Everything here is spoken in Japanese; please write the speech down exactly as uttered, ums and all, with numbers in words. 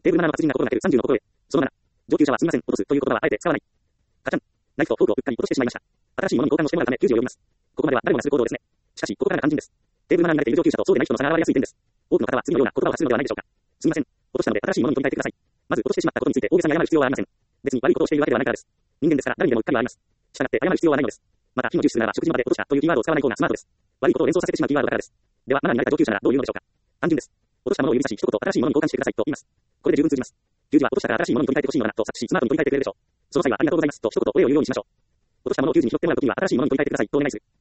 テーブルななの活字になことが出るさんじゅうのところへ。そのなな。上級者はすみません、落とすという言葉はあえて使わない。カチャン。ナイフとフォークをうっかり落としてしまいました。新しいものに交換をしてもらうため、給仕を呼びます。ここまでは誰もがする行動ですね。しかし、ここからが肝心です。テーブルマナーに慣れている上級者とそうでない人の差が現れやすい点です。多くの方は次のような言葉を発するのではないでしょうか。すみません。落としたので新しいものに取り替えてください。まず落としてしまったことについて大げさに謝る必要はありません。別に悪いことをしているわけではないからです。人間ですから誰にでもうっかりはあります。したがって謝る必要はないのです。また、火の重視するなら食事の場で落としたというキーワードを使わない方がスマートです。悪いことを連想させてしまうキーワードだからです。では、マナーに慣れた上級者ならどういうのでしょうか。単純です。落としたものを指差し一言新しいものに交換してくださいと言います。これで十分通じます。給仕は落としたから新しいものに取り替えてほしいのだなと察しスマートに取り替えてくれるでしょう。その際はありがとうございますと一言お礼を言うようにしましょう。落としたものを給仕に拾ってもらうときには新しいものに取り替えてくださいとお願いする。